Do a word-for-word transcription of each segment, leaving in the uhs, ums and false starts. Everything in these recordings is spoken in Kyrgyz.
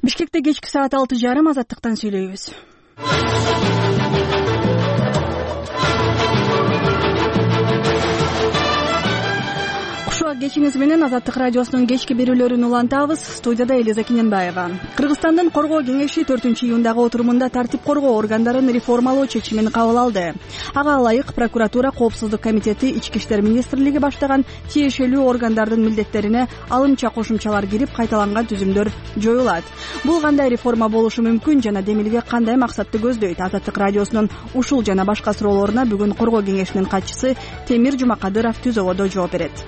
Бишкекте кечки саат алты жарым азаттыктан сүйлөйбүз. Кушуак кечиңиз менен Азаттык радиосунун кечки берүүлөрүн улантабыз. Студияда Элиза Кененбаева. Кыргызстандын Коргоо кеңеши төртүнчү июндагы отурумунда тартип коргоо органдарын реформалоо чечимин кабыл алды. Ага ылайык прокуратура, коопсуздук комитети, Ички иштер министрлиги баштаган тиешелүү органдардын милдеттерине алымча кошумчалар кирип, кайталанган түзүмдөр жоюлат. Бул кандай реформа болушу мүмкүн жана демилге кандай максатты көздөйт? Азаттык радиосунун ушул жана башка суроолоруна бүгүн Коргоо кеңешинин катчысы Темир Жумакадыров түзөгөдө жооп берет.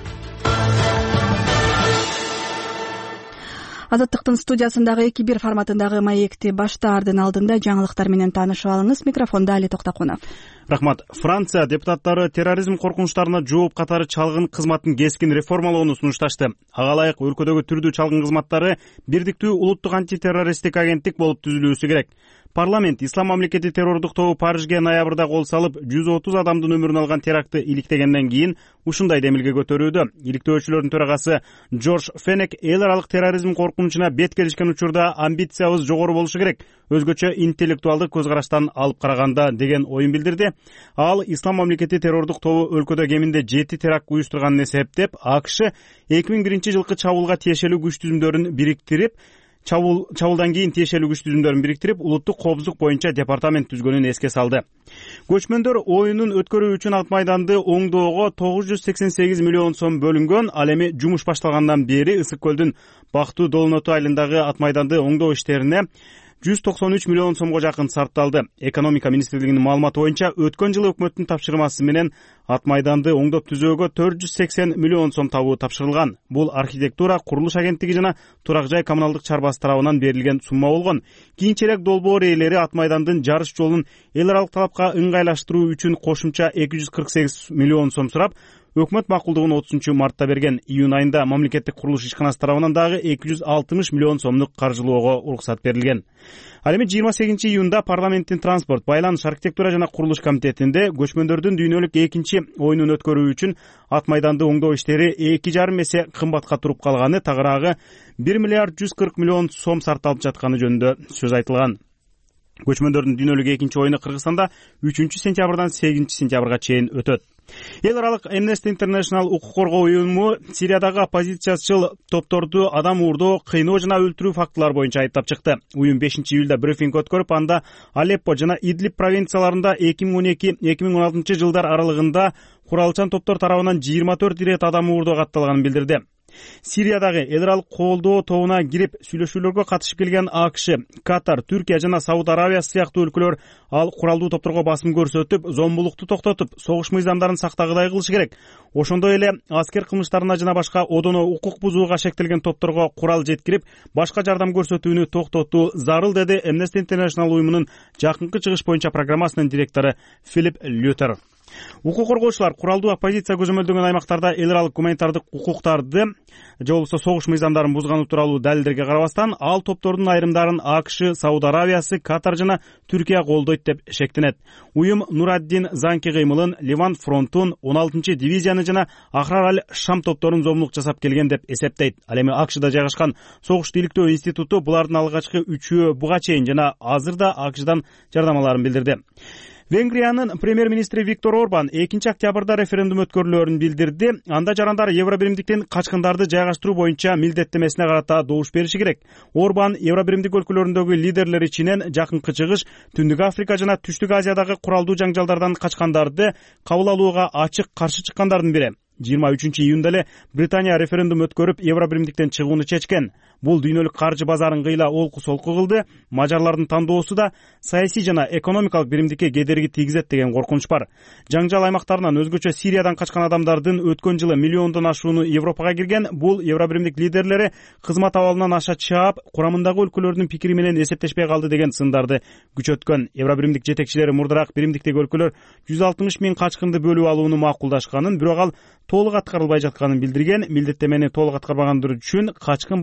Азаттыктын студиясындагы эки бир форматындагы маекти баштаардын алдында жаңылыктар менен таанышып алыңыз. Микрофонда Али Токтокунов. Рахмат. Франция депутаттары терроризм коркунучтарына жооп катары чалгын кызматын кескин реформалоону сунушташты. Ага ылайык өлкөдөгү түрдүү чалгын кызматтары бирдиктүү улуттук антитеррористтик агенттик болуп түзүлүүсү керек. Парламент Ислам мамлекети террордук тобу Парижге ноябрда кол салып, жүз отуз адамдын өмүрүн алган терактты иликтегенден кийин ушундай демилге көтөрүүдө. Иликтөөчүлөрдүн төрагасы Джордж Фенек эл аралык терроризм коркунучуна бет келишкен учурда амбициябыз жогору болушу керек, өзгөчө интеллектуалдык көз караштан алып караганда деген оюн билдирди. Ал Ислам мамлекети террордук тобу өлкөдө кеминде жети теракт уюштурганын эсептеп, АКШ эки миң биринчи жылкы чабуулга тиешелүү күч түзүмдөрүн бириктирип, Чабул, чабулдан кийин тиешелүү күч түзүмдөрүн бириктирип, улуттук коопсуздук боюнча департамент түзгөнүн эске салды. Көчмөндөр оюнун өткөрүү үчүн Ат майданды оңдоого тогуз жүз сексен сегиз миллион сом бөлүнгөн. Ал эми жумуш башталгандан бери Ысык көлдүн Бактуу Долоноту айылындагы Ат майданды оңдоо иштерине жүз токсон үч миллион сомго жакын сарпталды. Экономика министрлигинин маалыматы боюнча өткөн жылы өкмөттүн тапшырмасы менен Ат майданды оңдоп түзөөгө төрт жүз сексен миллион сом табуу тапшырылган. Бул архитектура, курулуш агенттиги жана Турак жай коммуналдык чарбасы тарабынан берилген сумма болгон. Кийинчерээк долбоор ээлери Ат майдандын жарыш жолун эл аралык талапка ыңгайлаштыруу үчүн кошумча эки жүз кырк сегиз миллион сом сурап, өкмөт макулдугун отузунчу мартта берген. Июнь айында мамлекеттик курулуш ишканасы тарабынан дагы эки жүз алтымыш миллион сомдук каржылоого уруксат берилген. Ал эми жыйырма сегизинчи июнда парламенттин транспорт, байланыш, архитектура жана курулуш комитетинде көчмөндөрдүн дүйнөлүк экинчи оюнун өткөрүү үчүн Ат майданды оңдоо иштери эки жарым эсе кымбатка туруп калганы, тагыраагы бир миллиард жүз кырк миллион сом сарпталып жатканы жөнүндө сөз айтылган. Көчмөндөрдүн дүйнөлүк экинчи оюну Кыргызстанда үчүнчү сентябрдан сегизинчи сентябрга чейин өтөт. Эл аралык Amnesty International укук коргоо уюму Сириядагы оппозициячыл топторду адам уурдоо, кыйноо жана өлтүрүү фактылары боюнча айыптап чыкты. Уюм бешинчи июлда брифинг өткөрүп, анда Алеппо жана Идлиб провинцияларында эки миң он эки — эки миң он алтынчы жылдар аралыгында куралчан топтор тарабынан жыйырма төрт ирет адам уурдоо катталганын билдирди. Сириядагы эл аралык колдоо тобуна кирип сүйлөшүүлөргө катышып келген АКШ, Катар, Түркия жана Сауд Арабиясы сыяктуу өлкөлөр ал куралдуу топторго басым көрсөтүп, зомбулукту токтотуп, согуш мыйзамдарын сактагыдай кылышы керек. Ошондой эле аскер кылмыштарына жана башка одоно укук бузууга шектелген топторго курал жеткирип, башка жардам көрсөтүүнү токтотуу зарыл, деди Amnesty International уюмунун жакынкы чыгыш боюнча программасынын директору Филипп Лютер. Укук коргоочулар куралдуу оппозиция көзөмөлдөгөн аймактарда эл аралык гуманитардык укуктарды же болбосо согуш мыйзамдарын бузганы тууралуу далилдерге карабастан, ал топтордун айрымдарын АКШ, Сауд Арабиясы, Катар жана Түркия колдойт деп шектенет. Уюм Нураддин Занки кыймылын, Ливан фронтун, он алтынчы дивизияны жана Ахрар аль-Шам топторун зомбулук жасап келген деп эсептейт. Ал эми АКШда жайгашкан согуш иликтөө институту булардын алгачкы үчөө буга чейин жана азыр да АКШдан жардам аларын билдирди. Венгриянын премьер-министри Виктор Орбан экинчи октябрда референдум өткөрүлөөрүн билдирди. Анда жарандар Евробиримдиктен качкындарды жайгаштыруу боюнча милдеттемесине карата добуш бериши керек. Орбан Евробиримдик өлкөлөрүндөгү лидерлер ичинен жакынкы чыгыш, Түндүк Африка жана Түштүк Азиядагы куралдуу жаңжалдардан качкандарды кабыл алууга ачык каршы чыккандардын бири. жыйырма үчүнчү июнда эле Британия референдум өткөрүп, Евробиримдиктен чыгууну чечкен. Бул дүйнөлүк каржы базарын кыйла олку-солку кылды. Мажарлардын тандоосу да саясий жана экономикалык биримдикке кедерги тийгизет деген коркунуч бар. Жаңжал аймактарынан өзгөчө Сириядан качкан адамдардын өткөн жылы миллиондон ашууну Европага кирген. Бул Евробиримдик лидерлери кызмат абалынан аша чаап, курамындагы өлкөлөрдүн пикири менен эсептешпей калды деген сындарды күчөткөн. Евробиримдик жетекчилери мурдараак биримдиктеги өлкөлөр жүз алтымыш миң качкынды бөлүп алууну макулдашканын, бирок ал толук аткарылбай жатканын билдирген. Милдеттемени толук аткарбагандыр үчүн качкын башына чектелген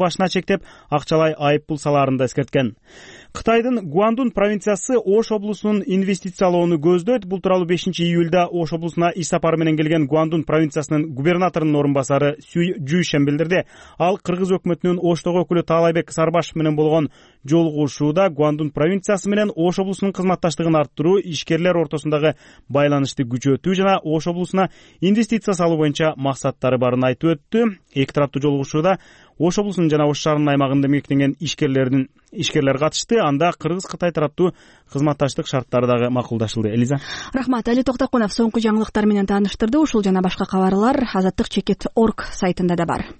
шектеп, акчалай айып пул салаарын да эскерткен. Кытайдын Гуандун провинциясы Ош облусунун инвестициялоону көздөйт. Бул тууралуу бешинчи июлда Ош облусуна иш сапары менен келген Гуандун провинциясынын губернаторунун орун басары Сюй Жуйшен билдирди. Ал кыргыз өкмөтүнүн Оштогу өкүлү Таалайбек Сарбашев менен болгон жолугушууда Гуандун провинциясы менен Ош облусунун кызматташтыгын арттыруу, ишкерлер ортосундагы байланышты күчөтүү жана Ош облусуна инвестиция салуу боюнча максаттары барын айтып өттү. Эки тараптуу жолугушууда Ош облусунун жана Ош шаарынын аймагында эмгектенген ишкерлердин ишкерлер катышты. Анда кыргыз-кытай тараптуу кызматташтык шарттары дагы макулдашылды. Элиза. Рахмат. Али Токтокунов соңку жаңылыктар менен тааныштырды. Ушул жана башка кабарлар азаттык чекит точка орг сайтында да бар.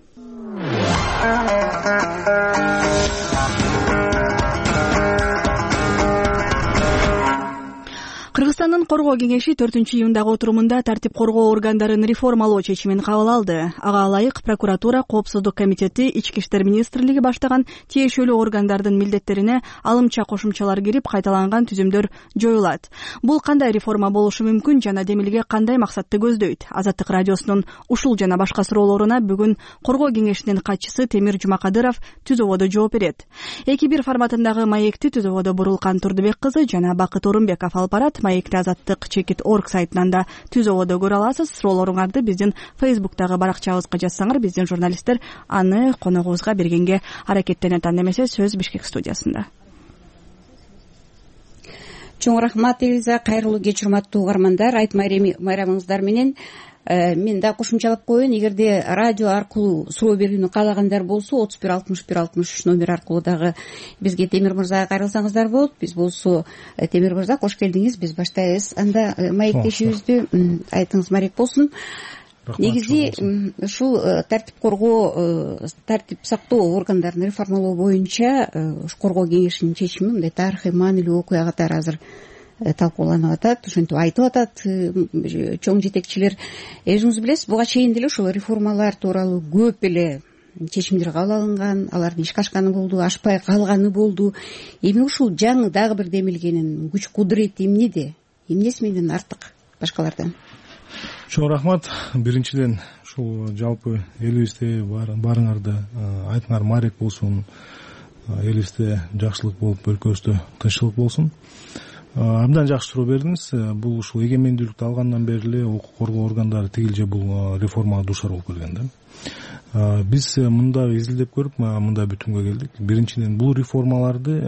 Кыргызстандын коргоо кеңеши төртүнчү июндагы отурумунда тартип коргоо органдарын реформалоо чечимин кабыл алды. Ага ылайык прокуратура, коопсуздук комитети, Ички иштер министрлиги баштаган тиешелүү органдардын милдеттерине алымча кошумчалар кирип, кайталанган түзүмдөр жоюлат. Бул кандай реформа болушу мүмкүн жана демилге кандай максатты көздөйт? Азаттык радиосунун ушул жана башка суроолоруна бүгүн коргоо кеңешинин катчысы Темир Жумакадыров түз ободо жооп берет. Эки бир форматындагы маекти түз ободо Бурулкан Турдубек кызы жана Бакыт Орунбеков алып барат. Маекти азаттык чекит точка орг сайтынан да түз ободо көрө аласыз. Суроолоруңарды биздин Фейсбуктагы баракчабызга жазсаңар, биздин журналисттер аны коногубузга бергенге аракеттенет. Анда эмесе сөз Бишкек студиясында. Чоң рахмат, Элиза. Кайрылуу кеч, урматтуу угармандар. Айт майрамыңыздар менен мен да кошумчалап коеюн. Эгерде радио аркылуу суроо берүүнү каалагандар болсо, отуз бир алтымыш бир алтымыш үч номер аркылуу дагы бизге Темир мырзага кайрылсаңыздар болот. Биз болсо Темир мырза кош келдиңиз, биз баштайбыз. Анда маектешүүбүздү айтыңыз марек болсун. Негизи ушул тартип коргоо, тартип сактоо органдарын реформалоо боюнча коргоо кеңешинин чечими мындай тарыхый маанилүү окуя катары азыр талкууланып атат, ошентип айтып атат чоң жетекчилер. Өзүңүз билесиз, буга чейин деле ушул реформалар тууралуу көп эле чечимдер кабыл алынган, алардын ишке ашканы болду, ашпай калганы болду. Эми ушул жаңы дагы бир демилгенин күч кудурети эмнеде? Эмнеси менен артык башкалардан? Чоң рахмат. Биринчиден ушул жалпы элибизде барыңарда айтыңар марек болсун, элибизде жакшылык болуп, өлкөбүздө тынччылык болсун. Абдан жакшы суроо бердиңиз. Бул ушул эгемендүүлүктү алгандан бери эле укук коргоо органдары тигилже бул реформага дуушар болуп келген да. Биз мында изилдеп көрүп, мында бүтүмгө келдик. Биринчиден бул реформаларды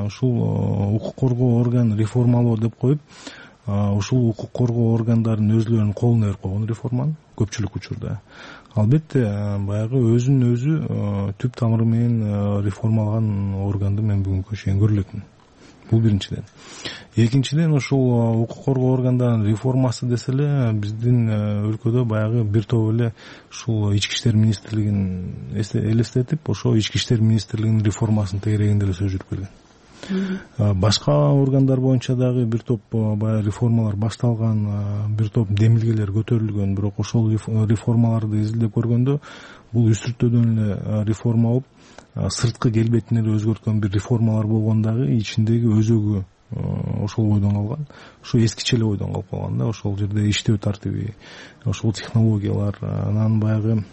ушул укук коргоо орган реформалоо деп коюп, ушул укук коргоо органдарынын өзлөрүнүн колуна берип койгон реформаны көпчүлүк учурда. Албетте, баягы өзүн өзү түп тамыры менен реформалаган органды мен бүгүнкү чейин көрө элекмин. Бул биринчиден. Экинчиден, ушул укук коргоо органдарынын реформасы десе эле биздин өлкөдө баягы бир топ эле ушул Ички иштер министрлигин элестетип, ошо Ички иштер министрлигинин реформасынын тегерегинде эле сөз жүрүп келген. Башка органдар боюнча дагы бир топ баягы реформалар башталган, бир топ демилгелер көтөрүлгөн, бирок ошол реформаларды изилдеп көргөндө бул үстүртөдөн эле реформа болуп, сырткы келбетин эле өзгөрткөн бир реформалар болгон дагы ичиндеги өзөгү ошол бойдон калган. Ошо эскиче эле бойдон калып калган да. Ошол жерде иштөө тартиби, ошол технологиялар, анан баягы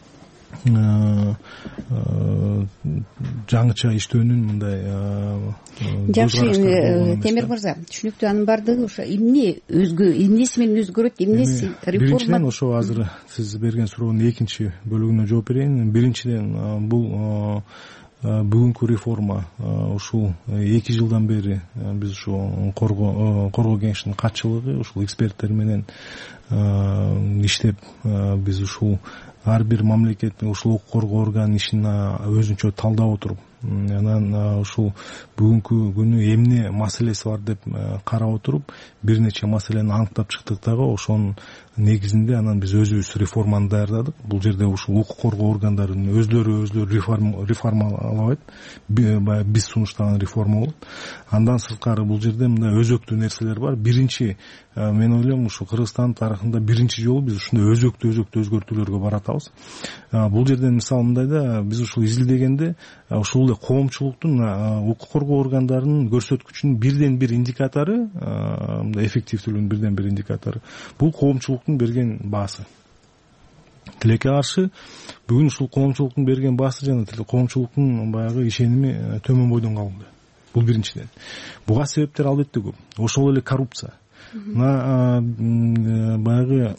жаңыча иштөөнүн мындай жакшы. Темир мырза, түшүнүктүү. Анын баардыгы ошо эмне өзгө, эмнеси менен өзгөрөт, эмнеси реформа? Биринчиден, ошо азыр сиз берген суроонун экинчи бөлүгүнө жооп берейин. Биринчиден, бул бүгүнкү реформа ушул эки жылдан бери биз ушул коргоо коргоо кеңешинин катчылыгы, ушул эксперттер менен иштеп, биз ушул ар бир мамлекет ушул укук коргоо органынын ишин өзүнчө талдап отуруп, анан ушул бүгүнкү күнү эмне маселеси бар деп карап отуруп, бир нече маселени аныктап чыктык дагы. Ошонун негизинде анан биз өзүбүз реформаны даярдадык. Бул жерде ушул укук коргоо органдарын өзлөрү өзлөрү реформалабайт, биз сунуштаган реформа болот. Андан сырткары бул жерде мындай өзөктүү нерселер бар. Биринчи, мен ойлойм, ушул Кыргызстан тарыхында биринчи жолу биз ушундай өзөктүү өзөктүү өзгөртүүлөргө баратабыз. Бул жерден мисалы мындайда, биз ушул изилдегенде ушул эле коомчулуктун укук коргоо органдарынын көрсөткүчүнүн бирден бир индикатору, мындай эффективдүүлүгүнүн бирден бир индикатору бул коомчулуктун берген баасы. тилекке каршы бүгүн ушул коомчулуктун берген баасы жана коомчулуктун баягы ишеними төмөн бойдон калды. Бул биринчиден. Буга себептер албетте көп. Ошол эле коррупция. Мына баягы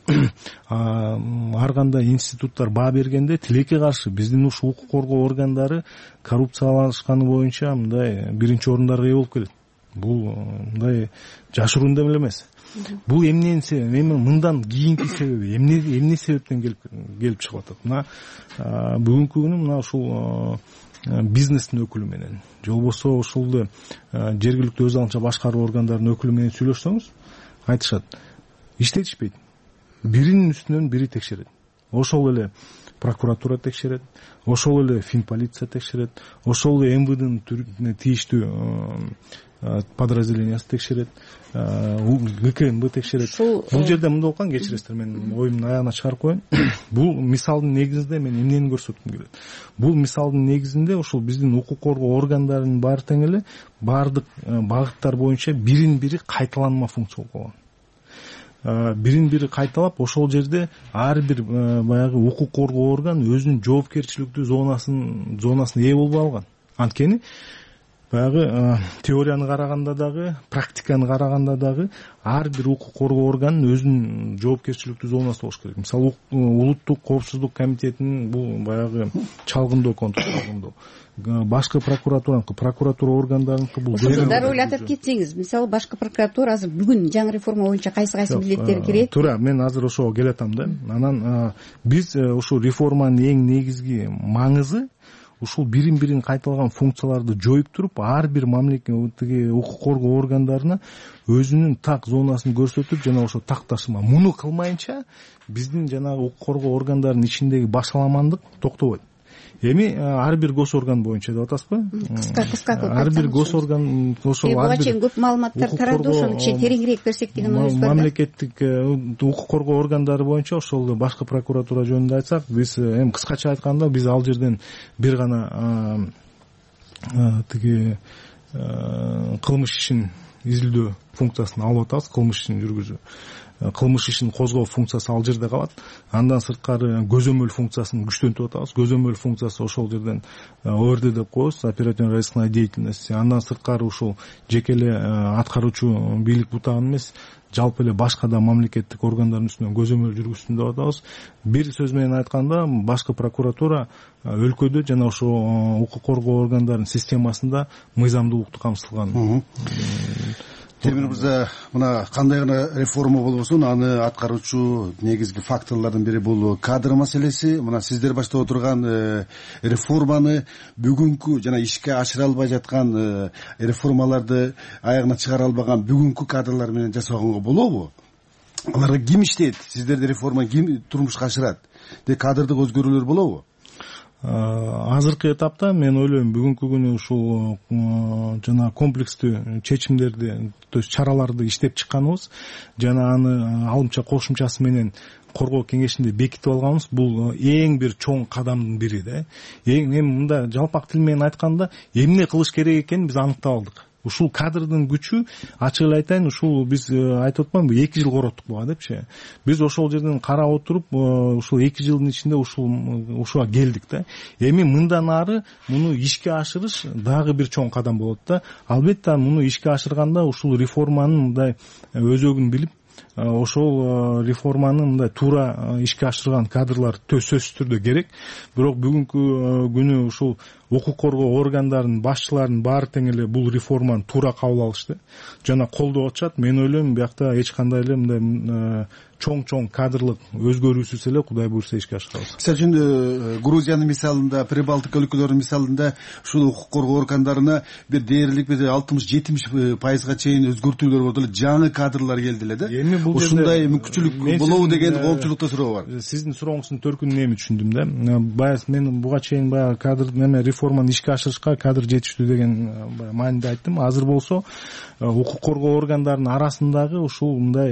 ар кандай институттар баа бергенде тилекке каршы биздин ушул укук коргоо органдары коррупциялашканы боюнча мындай биринчи орундарга ээ болуп келет. Бул мындай жашыруун деле эмес. Бул эмненин себеби, эми мындан кийинки себеби эмне эмне себептен келип келип чыгып атат. Мына бүгүнкү күнү мына ушул бизнестин өкүлү менен же болбосо ушулду жергиликтүү өз алынча башкаруу органдарынын өкүлү менен сүйлөшсөңүз айтышат, иштетишпейт. Биринин үстүнөн бири текшерет. Ошол эле прокуратура текшерет, ошол эле Финполиция текшерет, ошол эле эм вэ дын тийиштүү подразделениясы текшерет, гэ ка эм бэ текшерет. Бул жерде мындай болгон, кечиресиздер, мен оюмдун аягына чыгарып коеюн. Бул мисалдын негизинде мен эмнени көрсөткүм келет. Бул мисалдын негизинде ошол биздин укук коргоо органдарынын баары тең эле баардык багыттар боюнча бирин бири кайталанма функция болгон. Бирин бири кайталап, ошол жерде ар бир баягы укук коргоо орган өзүнүн жоопкерчиликтүү зонасын зонасына ээ болбой алган. Анткени баягы теорияны караганда дагы, практиканы караганда дагы ар бир укук коргоо органын өзүнүн жоопкерчиликтүү зонасы болуш керек. Мисалы улуттук коопсуздук комитетинин бул баягы чалгындоо контроль чалгындоо, башкы прокуратураныкы, прокуратура органдарыныкы бул дароо эле атап кетсеңиз, мисалы башкы прокуратура азыр бүгүн жаңы реформа боюнча кайсы кайсы милдеттери кирет? Туура, мен азыр ошого келатам да. Анан биз ушул реформанын эң негизги маңызы ушул бирин бирин кайталган функцияларды жоюп туруп, ар бир мамлекеттеги укук коргоо органдарына өзүнүн так зонасын көрсөтүп, жана ошо такташма. Муну кылмайынча биздин жанагы укук коргоо органдарынын ичиндеги башаламандык токтобойт. Эми ар бир гос орган боюнча деп атасызбы? Кыска кыска көп. Ар бир гос орган ошол ар бир көп маалыматтар тарады, ошону кичине тереңирээк берсек деген оюңуз бар да. Мамлекеттик укук коргоо органдары боюнча ошол башкы прокуратура жөнүндө айтсак, биз эми кыскача айтканда биз ал жерден бир гана тиги кылмыш ишин изилдөө функциясын алып атабыз, кылмыш ишин жүргүзүү. Кылмыш ишин козгоо функциясы ал жерде калат. Андан сырткары көзөмөл функциясын күчтөнтүп атабыз. Көзөмөл функциясы ошол жерден о эр дэ деп коебуз, оперативно-розыскная деятельность. Андан сырткары ушул жеке эле аткаруучу бийлик бутагын эмес, жалпы эле башка да мамлекеттик органдардын үстүнөн көзөмөл жүргүзсүн деп атабыз. Бир сөз менен айтканда, башкы прокуратура өлкөдө жана ошо укук коргоо органдарынын системасында мыйзамдуулукту камсыздалган. Темир мырза, мына кандай гана реформа болбосун, аны аткаруучу негизги факторлордун бири бул кадр маселеси. Мына сиздер баштап отурган реформаны бүгүнкү жана ишке ашыра албай жаткан реформаларды аягына чыгара албаган бүгүнкү кадрлар менен жасаганга болобу? Аларга ким иштейт? Сиздерди реформа ким турмушка ашырат? Де кадрдык өзгөрүүлөр болобу? Азыркы этапта мен ойлойм бүгүнкү күнү ушул жана комплекстүү чечимдерди, то есть чараларды иштеп чыкканыбыз жана аны алымча кошумчасы менен коргоо кеңешинде бекитип алганыбыз бул эң бир чоң кадамдын бири да. Эң эми мында жалпак тил менен айтканда эмне кылыш керек экенин биз аныктап алдык. Ушул кадрдын күчү, ачык эле айтайын, ушул биз айтып атпаймынбы, эки жыл короттук буга депчи. Биз ошол жерден карап отуруп, ушул эки жылдын ичинде ушул ушуга келдик да. Эми мындан ары муну ишке ашырыш дагы бир чоң кадам болот да. Албетте муну ишке ашырганда ушул реформанын мындай өзөгүн билип, ошол реформаны мындай туура ишке ашырган кадрлар сөзсүз түрдө керек. Бирок бүгүнкү күнү ушул укук коргоо органдарынын башчыларынын баары тең эле бул реформаны туура кабыл алышты жана колдоп атышат. Мен ойлойм биякта эч кандай эле мындай чоң-чоң кадрлык өзгөрүүсүз эле Кудай буйрса ишке ашырабыз. Мисалы үчүн Грузиянын мисалында, Прибалтика өлкөлөрүнүн мисалында ушул укук коргоо органдарына бир дээрлик бир алтымыш жетимиш пайызга чейин өзгөртүүлөр болду эле, жаңы кадрлар келди эле да. Ушундай мүмкүнчүлүк болобу деген коомчулукта суроо бар. Сиздин сурооңуздун төркүнүн эми түшүндүм да. Баягы мен буга чейин баягы кадр неме реформаны ишке ашырышка кадр жетиштүү деген мааниде айттым. Азыр болсо укук коргоо органдарынын арасындагы ушул мындай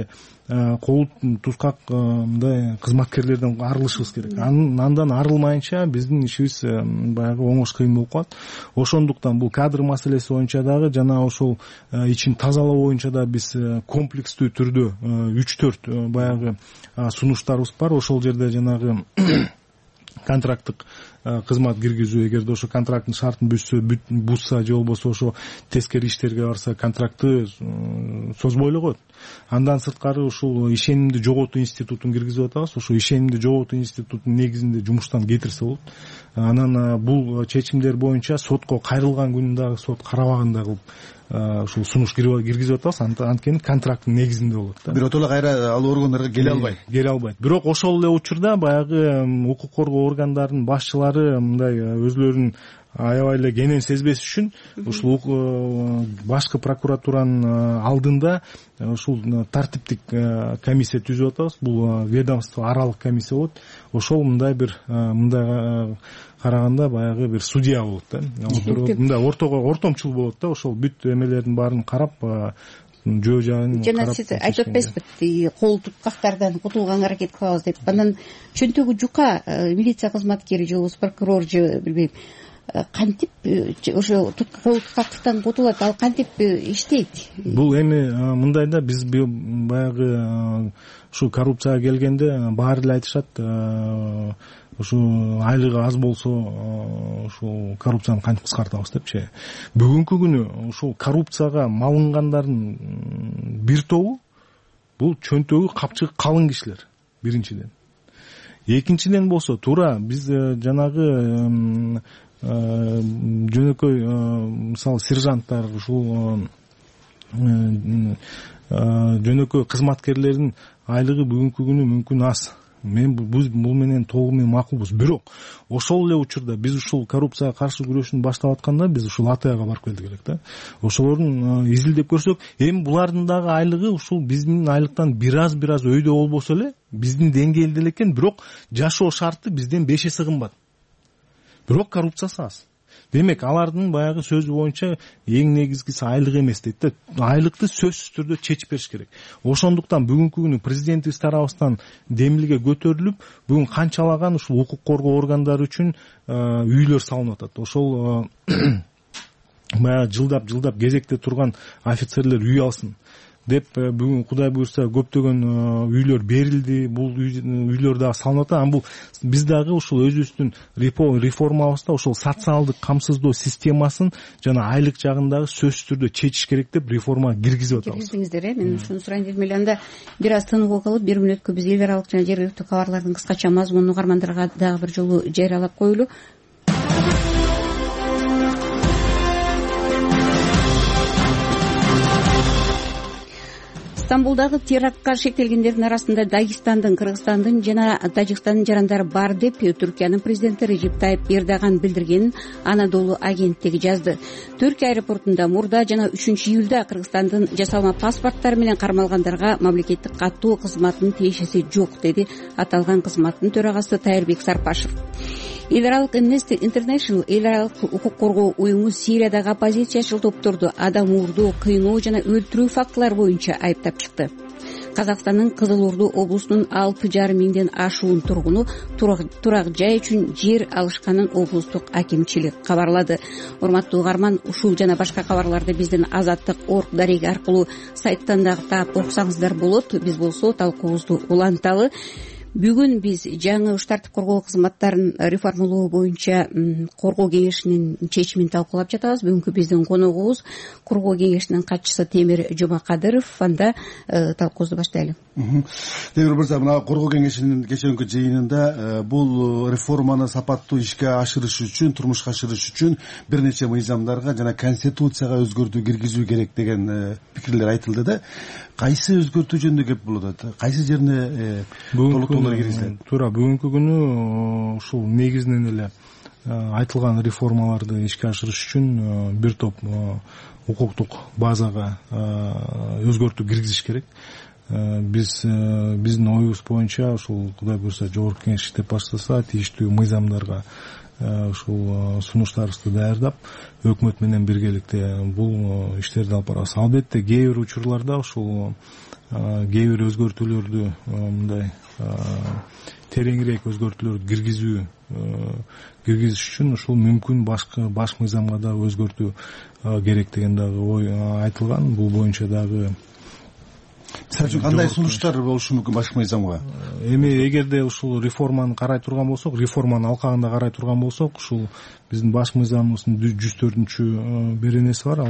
кол тускак мындай кызматкерлерден арылышыбыз керек. Андан арылмайынча биздин ишибиз баягы оңош кыйын болуп калат. Ошондуктан бул кадр маселеси боюнча дагы жана ошол ичин тазалоо боюнча да биз комплекстүү түрдө үч төрт баягы сунуштарыбыз бар. Ошол жерде жанагы контракттык кызмат киргизүү, эгерде ошо контракттын шартын бузса бузса же болбосо ошо тескери иштерге барса контрактты созбой эле коет. Андан сырткары ушул ишенимди жоготуу институтун киргизип атабыз. Ошо ишенимди жоготуу институтунун негизинде жумуштан кетирсе болот. Анан бул чечимдер боюнча сотко кайрылган күнү дагы сот карабагандай кылып ушул сунуш киргизип атабыз. Анткени контракттын негизинде болот да. Биротоло кайра ал органдарга келе албайт. Келе албайт. Бирок ошол эле учурда баягы укук коргоо органдарынын башчылары мындай өзлөрүнүн аябай эле кенен сезбеш үчүн ушул башкы прокуратуранын алдында ушул тартиптик комиссия түзүп атабыз. Бул ведомство аралык комиссия болот. Ошол мындай бир мындай караганда баягы бир судья болот да. Мындай ортого ортомчул болот да. Ошол бүт эмелердин баарын карап жөө жагын карап. Жана сиз айтып атпайсызбы, кол туткактардан кутулганга аракет кылабыз деп. Анан чөнтөгү жука милиция кызматкери же болбосо прокурор же билбейм кантип ошо кол туткактыктан кутулат, ал кантип иштейт? Бул эми мындай да, биз баягы ушу коррупцияга келгенде баары эле айтышат, ушу айлыгы аз болсо ушул коррупцияны кантип кыскартабыз депчи. Бүгүнкү күнү ушул коррупцияга малынгандардын бир тобу бул чөнтөгү капчыгы калың кишилер биринчиден. Экинчиден болсо туура биз жанагы жөнөкөй мисалы сержанттар, ушул жөнөкөй кызматкерлердин айлыгы бүгүнкү күнү мүмкүн аз. Мен бул менен толугу менен макулбуз. Бирок ошол эле учурда биз ушул коррупцияга каршы күрөшүн баштап атканда биз ушул АТАга барып келдик элек да. Ошолордун изилдеп көрсөк, эми булардын дагы айлыгы ушул биздин айлыктан бир аз бир аз өйдө болбосо эле биздин деңгээлде эле экен, бирок жашоо шарты бизден беш эсе кымбат. Бирок коррупциясы аз. Демек, алардын баягы сөзү боюнча эң негизгиси айлык эмес дейт да. Айлыкты сөзсүз түрдө чечип бериш керек. Ошондуктан бүгүнкү күнү президентибиз тарабыбыздан демилге көтөрүлүп, бүгүн канчалаган ушул укук коргоо органдары үчүн үйлөр салынып атат. Ошол баягы жылдап-жылдап кезекте турган офицерлер үй алсын деп бүгүн Кудай буйрса көптөгөн үйлөр берилди. Бул үйлөр дагы салынып атат. Анан бул биз дагы ушул өзүбүздүн реформабызда ошол социалдык камсыздоо системасын жана айлык жагындагы сөзсүз түрдө чечиш керек деп реформа киргизип атабыз. Киргиздиңиздер, э? Мен ушуну сурайын дедим эле. Анда бир аз тыныгуу калып, бир мүнөткө биз эл аралык жана жергиликтүү кабарлардын кыскача мазмунун угармандарга дагы бир жолу жарыялап коелу. Стамбулдагы терактка шектелгендердин арасында Дагестандын, Кыргызстандын жана Тажикстандын жарандары бар деп Түркиянын президенти Режеп Тайып Эрдоган билдиргенин Анадолу агенттиги жазды. Түркия аэропортунда мурда жана үчүнчү июлда Кыргызстандын жасалма паспорттары менен кармалгандарга мамлекеттик каттуу кызматтын тиешеси жок, деди аталган кызматтын төрагасы Тайырбек Сарпашев. Эл аралык Amnesty International эл аралык укук коргоо уюму Сириядагы оппозициячыл топторду адам уурдоо, кыйноо жана өлтүрүү фактылары боюнча айыптап чыкты. Казакстандын Кызыл Орду облусунун алты жарым миңден ашуун тургуну турак жай үчүн жер алышканын облустук акимчилик кабарлады. Урматтуу угарман, ушул жана башка кабарларды биздин Азаттык орг дареги аркылуу сайттан дагы таап окусаңыздар болот. Биз болсо талкуубузду уланталы. Бүгүн биз жаңы уш тартип коргоо кызматтарын реформалоо боюнча коргоо кеңешинин чечимин талкуулап жатабыз. Бүгүнкү биздин коногубуз коргоо кеңешинин катчысы Темир Жомакадыров. Анда талкуубузду баштайлы. Темир мырза, мына коргоо кеңешинин кечээки жыйынында бул реформаны сапаттуу ишке ашырыш үчүн, турмушка ашырыш үчүн бир нече мыйзамдарга жана конституцияга өзгөртүү киргизүү керек деген пикирлер айтылды да. Кайсы өзгөртүү жөнүндө кеп болуп атат? Кайсы жерине толуктуулар киргизилет? Туура, бүгүнкү күнү ушул негизинен эле айтылган реформаларды ишке ашырыш үчүн бир топ укуктук базага өзгөртүү киргизиш керек. Биз биздин оюбуз боюнча ушул Кудай буйрса жогорку кеңеш иштеп баштаса, тийиштүү мыйзамдарга ушул сунуштарыбызды даярдап өкмөт менен биргеликте бул иштерди алып барабыз. Албетте кээ бир учурларда ушул кээ бир өзгөртүүлөрдү мындай тереңирээк өзгөртүүлөрдү киргизүү киргизиш үчүн ушул мүмкүн башкы баш мыйзамга дагы өзгөртүү керек деген дагы ой айтылган. Бул боюнча дагы мисалы үчүн кандай сунуштар болушу мүмкүн башкы мыйзамга? Эми эгерде ушул реформаны карай турган болсок, реформанын алкагында карай турган болсок, ушул биздин баш мыйзамыбыздын жүз төртүнчү беренеси бар.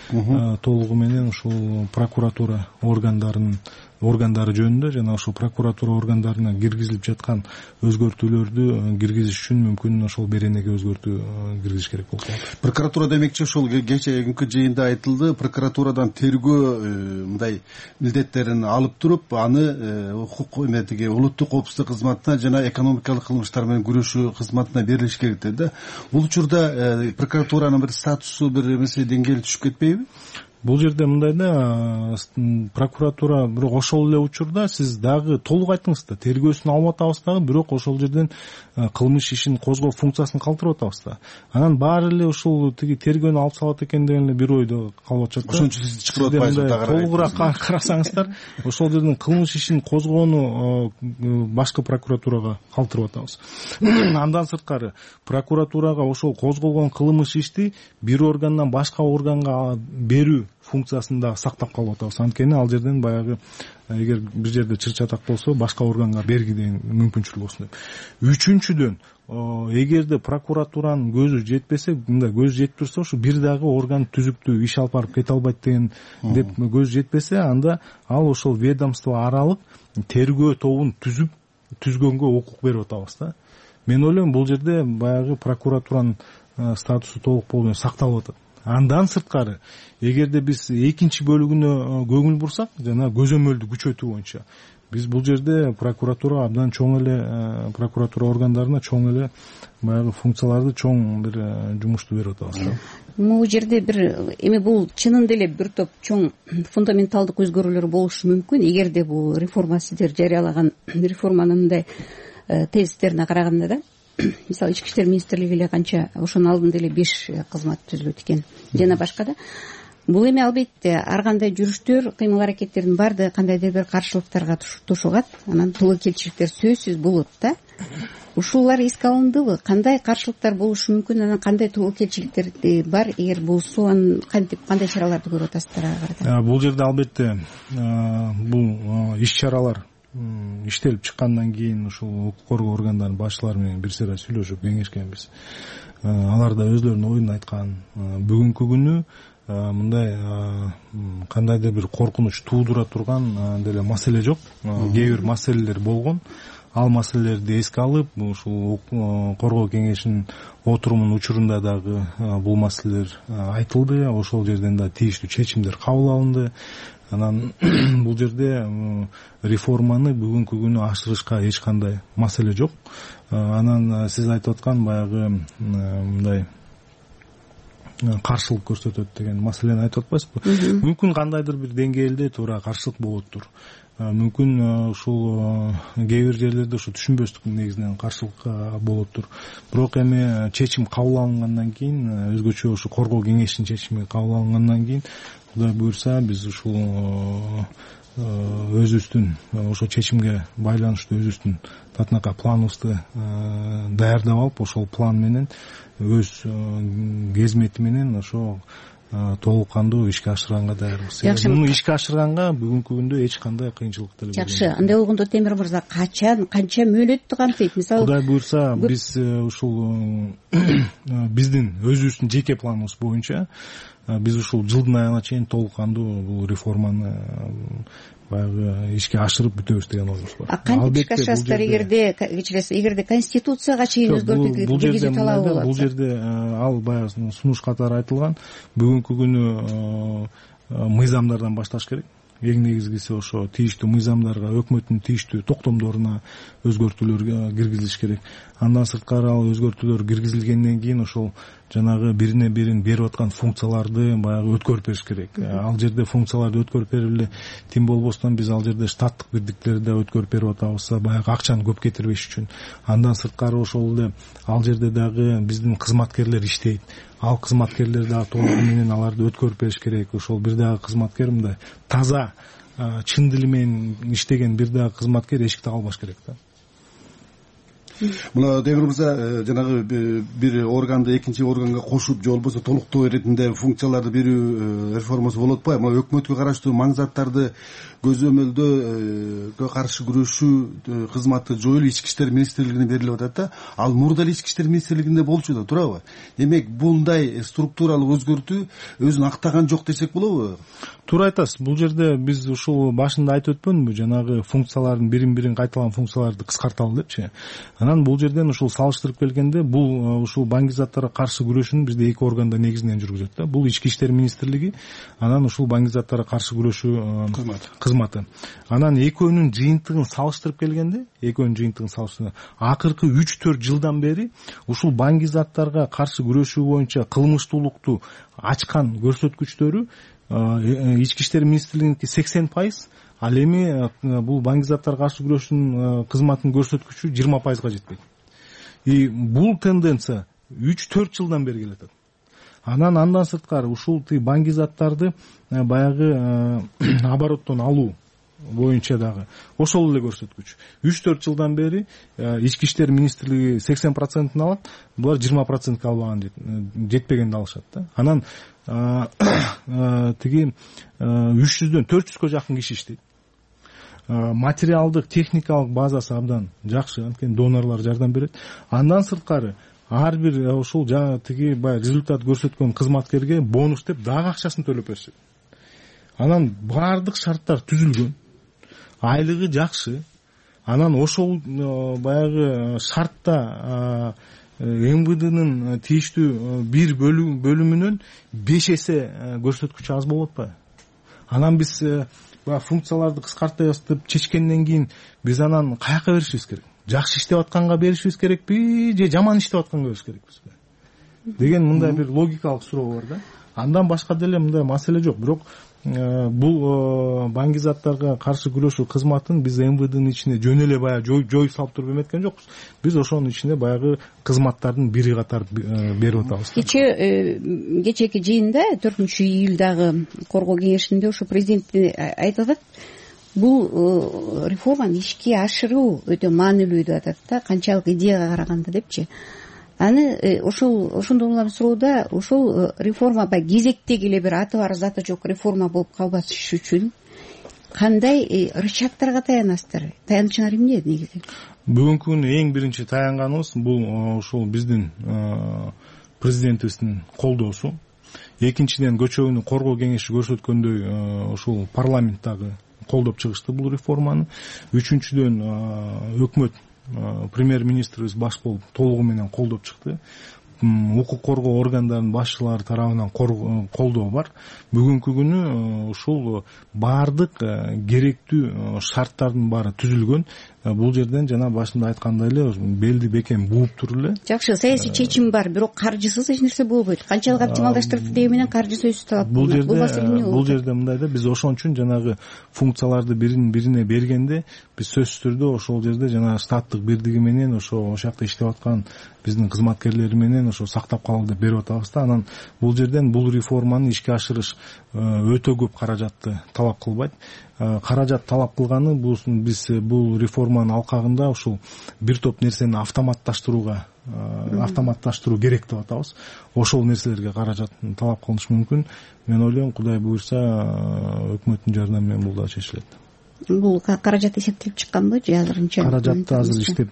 Ал толугу менен ушул прокуратура органдарынын органдары жөнүндө жана ошол прокуратура органдарына киргизилип жаткан өзгөртүүлөрдү киргизиш үчүн мүмкүн ошол беренеге өзгөртүү киргизиш керек болуп калат. Прокуратура демекчи ошол кечээкүнкү жыйында айтылды, прокуратурадан тергөө мындай милдеттерин алып туруп, аны укук эметиги улуттук коопсуздук кызматына жана экономикалык кылмыштар менен күрөшүү кызматына берилиш керек dedi да. Бул учурда прокуратуранын бир статусу, бир эмеси деңгээли түшүп кетпейби? Бул жерде мындай да, прокуратура бирок ошол эле учурда сиз дагы толук айттыңыз да, тергөөсүн алып атабыз дагы, бирок ошол жерден кылмыш ишин козгоо функциясын калтырып атабыз да. Анан баары эле ушул тиги тергөөнү алып салат экен деген эле бир ойдо калып атышат да. Ошон үчүн сиз чакырып атпайсызбы дагы? Толугураак карасаңыздар, ошол жерден кылмыш ишин козгоону башкы прокуратурага калтырып атабыз. Андан сырткары прокуратурага ошол козголгон кылмыш ишти бир органдан башка органга берүү функциясын да сактап калып атабыз. Анткени ал жерден баягы эгер бир жерде чыр-чатак болсо башка органга берги деген мүмкүнчүлүк болсун деп. Үчүнчүдөн, эгерде прокуратуранын көзү жетпесе, мындай көзү жетип турса, ушу бир дагы орган түзүктүү иш алып барып кете албайт деген деп көзү жетпесе, анда ал ошол ведомство аралык тергөө тобун түзүп түзгөнгө укук берип атабыз да. Мен ойлойм бул жерде баягы прокуратуранын статусу толук болуп сакталып атат. Андан сырткары, эгерде биз экинчи бөлүгүнө көңүл бурсак, жана көзөмөлдү күчөтүү боюнча, биз бул жерде прокуратура абдан чоң эле прокуратура органдарына чоң эле баягы функцияларды, чоң бир жумушту берип атабыз. Бул жерде бир эми бул чынында эле бир топ чоң фундаменталдык өзгөрүүлөр болушу мүмкүн. Эгерде бул реформа сиздер жарыялаган реформанын мындай тезистерине караганда да, мисалы ички иштер министрлиги эле канча ошонун алдында эле беш кызмат түзүлөт экен жана башка да. Бул эми албетте ар кандай жүрүштөр, кыймыл аракеттердин баардыгы кандайдыр бир каршылыктарга тушугат, анан тобокелчиликтер сөзсүз болот да. Ушулар эске алындыбы? Кандай каршылыктар болушу мүмкүн, анан кандай тобокелчиликтер бар? Эгер болсо, анан кантип кандай чараларды көрүп атасыздар ага карата? Бул жерде албетте бул иш чаралар иштелип чыккандан кийин ушул укук коргоо органдарынын башчылары менен бир сыйра сүйлөшүп кеңешкенбиз. Алар да өзлөрүнүн оюн айткан. Бүгүнкү күнү мындай кандайдыр бир коркунуч туудура турган деле маселе жок. Кээ бир маселелер болгон. Ал маселелерди эске алып, ушул коргоо кеңешинин отурумунун учурунда дагы бул маселелер айтылды. Ошол жерден да тийиштүү чечимдер кабыл алынды. Анан бул жерде реформаны бүгүнкү күнү ашырышка эч кандай маселе жок. Анан сиз айтып аткан баягы мындай каршылык көрсөтөт деген маселени айтып атпайсызбы? Мүмкүн кандайдыр бир деңгээлде туура каршылык болоттур. Мүмкүн ушул кээ бир жерлерде ушу түшүнбөстүктүн негизинен каршылык болоттур. Бирок эми чечим кабыл алынгандан кийин, өзгөчө ушу коргоо кеңешинин чечими кабыл алынгандан кийин, Кудай буйрса, биз ушул өзүбүздүн ошол чечимге байланыштуу өзүбүздүн татынакай планыбызды даярдап алып, ошол план менен өз кезмети менен ошо толук кандуу ишке ашырганга даярбыз. Муну ишке ашырганга бүгүнкү күндө эч кандай кыйынчылык деле жок. Жакшы. Андай болгондо Темир мырза качан, канча мөөнөттү камтыйт? Мисалы, Кудай буйрса, биз ушул биздин өзүбүздүн жеке планыбыз боюнча биз ушул жылдын аягына чейин толук кандуу бул реформаны баягы ишке ашырып бүтөбүз деген ойбуз бар. А кантип ишке ашырасыздар? Эгерде кечиресиз, эгерде конституцияга чейин өзгөртүү киргизүү талабы болот? Бул жерде ал баягы сунуш катары айтылган. Бүгүнкү күнү мыйзамдардан башташ керек. Эң негизгиси ошо тийиштүү мыйзамдарга, өкмөттүн тийиштүү токтомдоруна өзгөртүүлөр киргизилиш керек. Андан сырткары ал өзгөртүүлөр киргизилгенден кийин ошол жанагы бирине бирин берип аткан функцияларды баягы өткөрүп бериш керек. Ал жерде функцияларды өткөрүп берип эле тим болбостон биз ал жерде штаттык бирдиктерди да өткөрүп берип атабыз, баягы акчаны көп кетирбеш үчүн. Андан сырткары ошол эле ал жерде дагы биздин кызматкерлер иштейт. Ал кызматкерлер дагы толугу менен аларды өткөрүп бериш керек. Ошол бир дагы кызматкер мындай таза, чын дили менен иштеген бир дагы кызматкер эшикти калбаш керек да. Мына Темир мырза жанагы бир органды экинчи органга кошуп же болбосо толуктоо иретинде функцияларды берүү реформасы болуп атпайбы? Мына өкмөткө караштуу маңзаттарды көзөмөлдөө каршы күрөшүү кызматы жоюлуп ички иштер министрлигине берилип атат да. Ал мурда эле ички иштер министрлигинде болчу да, туурабы? Демек мындай структуралык өзгөртүү өзүн актаган жок десек болобу? Туура айтасыз. Бул жерде биз ушул башында айтып өтпөнбү, жанагы функциялардын бирин-бирин кайталаган функцияларды кыскарталы депчи. Анан бул жерден ушул салыштырып келгенде бул ушул баңгизаттарга каршы күрөшүүнү бизде эки органда негизинен жүргүзөт да. Бул ички иштер министрлиги, анан ушул баңгизаттарга каршы күрөшүү кызматы. Анан экөөнүн жыйынтыгын салыштырып келгенде, экөөнүн жыйынтыгын салыштырганда акыркы үч төрт жылдан бери ушул баңгизаттарга каршы күрөшүү боюнча кылмыштуулукту ачкан көрсөткүчтөрү ички иштер министрлигиники сексен пайыз, ал эми бул баңгизаттарга каршы күрөшүүнүн кызматынын көрсөткүчү жыйырма пайызга жетпейт. И бул тенденция үч төрт жылдан бери келатат. Анан андан сырткары ушул баңгизаттарды баягы обороттон алуу боюнча дагы ошол эле көрсөткүч. үч төрт жылдан бери ички иштер министрлиги сексен процентин алат, булар жыйырма процентке албаган, жетпегенди алышат да. Анан тиги үч жүздөн төрт жүзгө жакын киши иштейт. Материалдык, техникалык базасы абдан жакшы, анткени донорлор жардам берет. Андан сырткары ар бир ушул тиги баягы результат көрсөткөн кызматкерге бонус деп дагы акчасын төлөп беришет. Анан баардык шарттар түзүлгөн, айлыгы жакшы. Анан ошол баягы шартта эм вэ дэнын тийиштүү бир бөлүмүнөн беш эсе көрсөткүч аз болуп атпайбы? Анан биз функцияларды кыскартабыз деп чечкенден кийин биз анан каяка беришибиз керек? Жакшы иштеп атканга беришибиз керекпи же жаман иштеп атканга бериш керекпизби деген мындай бир логикалык суроо бар да. Андан башка деле мындай маселе жок. Бирок бул баңгизаттарга каршы күрөшүү кызматын биз эм вэ дэнын ичине жөн эле баягы жоюп салып туруп эметкен жокпуз. Биз ошонун ичине баягы кызматтардын бири катар берип атабыз. Кече кечээки жыйында төртүнчү июлдагы коргоо кеңешинде ошо президент айтып атат, бул реформаны ишке ашыруу өтө маанилүү деп атат да, канчалык идеяга караганда депчи. Аны ошол ошондо улам суроодо ошол реформа баягы кезектеги эле бир аты бар заты жок реформа болуп калбаш үчүн кандай рычагтарга таянасыздар? Таянычыңар эмне негизи? Бүгүнкү күнү эң биринчи таянганыбыз бул ушул биздин президентибиздин колдоосу. Экинчиден көчөгүнү коргоо кеңеши көрсөткөндөй ушул парламент дагы колдоп чыгышты бул реформаны. Үчүнчүдөн өкмөт премьер-министрибиз баш болуп толугу менен колдоп чыкты. Укук коргоо органдарынын башчылары тарабынан колдоо бар. Бүгүнкү күнү ушул баардык керектүү шарттардын баары түзүлгөн. Бул жерден жана башында айткандай эле белди бекем бууп туруп эле. Жакшы, саясий чечим бар, бирок каржысыз эч нерсе болбойт. Канчалык оптималдаштырып деген менен каржы сөзсүз талап. Бул жерде бул жерде мындай да, биз ошон үчүн жанагы функцияларды бирин бирине бергенде биз сөзсүз түрдө ошол жерде жана штаттык бирдиги менен ошо ошол жакта иштеп аткан биздин кызматкерлери менен ошо сактап калалы деп берип атабыз да. Анан бул жерден бул реформаны ишке ашырыш өтө көп каражатты талап кылбайт. Каражат талап кылганы бул биз бул реформанын алкагында ушул бир топ нерсени автоматташтырууга автоматташтыруу керек деп атабыз. Ошол нерселерге каражат талап кылынышы мүмкүн. Мен ойлойм, Кудай буйрса өкмөттүн жардамы менен бул да чечилет. Бул каражат эсептелип чыкканбы же азырынча? Каражатты азыр иштеп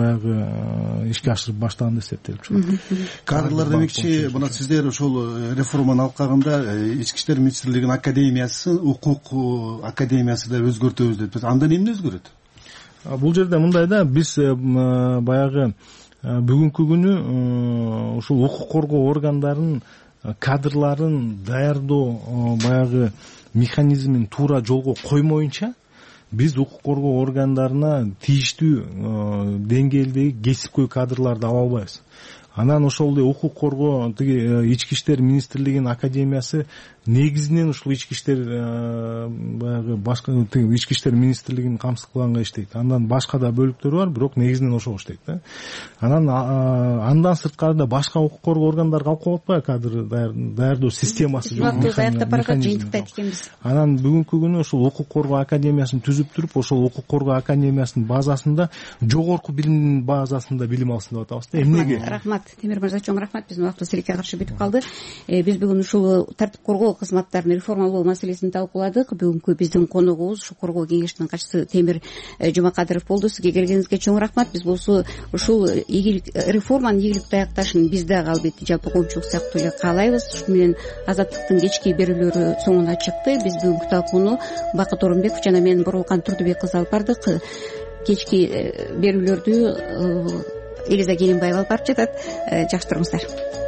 баягы ишке ашырып баштаганда эсептелип чыккан. Кадрлар демекчи, мына сиздер ошол реформанын алкагында ички иштер министрлигинин академиясын укук академиясы деп өзгөртөбүз деп. Андан эмне өзгөрөт? Бул жерде мындай да, биз баягы бүгүнкү күнү ушул укук коргоо органдарынын кадрларын даярдоо баягы механизмин туура жолго коймоюнча биз укук коргоо органдарына тийиштүү деңгээлдеги кесипкөй кадрларды ала албайбыз. анан ошол эле укук коргоо тиги ички иштер министрлигинин академиясы негизинен ушул ички иштер баягы башка тиги ички иштер министрлигинин камсыз кылганга иштейт. Андан башка да бөлүктөрү бар, бирок негизинен ошого иштейт да. Анан андан сырткары да башка укук коргоо органдары калып калып атпайбы, кадр даярдоо системасы жок. Даярдап баратат, жыйынтыктайт экенбиз. Анан бүгүнкү күнү ушул укук коргоо академиясын түзүп туруп, ошол укук коргоо академиясынын базасында жогорку билимдин базасында билим алсын деп атабыз да. Эмнеге? Рахмат, Темир мырза, чоң рахмат. Биздин убактыбыз тилекке каршы бүтүп калды. Биз бүгүн ушул тартип коргоо кызматтарын реформалоо маселесин талкууладык. Бүгүнкү биздин коногубуз ушу коргоо кеңешинин катчысы Темир Жумакадыров болду. Сизге келгениңизге чоң рахмат. Биз болсо ушул ийгилик реформанын ийгиликтүү аякташын биз дагы албетте жалпы коомчулук сыяктуу эле каалайбыз. Ушу менен азаттыктын кечки берүүлөрү соңуна чыкты. Биз бүгүнкү талкууну Бакыт Орунбеков жана мен Боролкан Турдубек кызы алып бардык. Кечки берүүлөрдү Элиза Кененбаева алып барып жатат. Жакшы туруңуздар.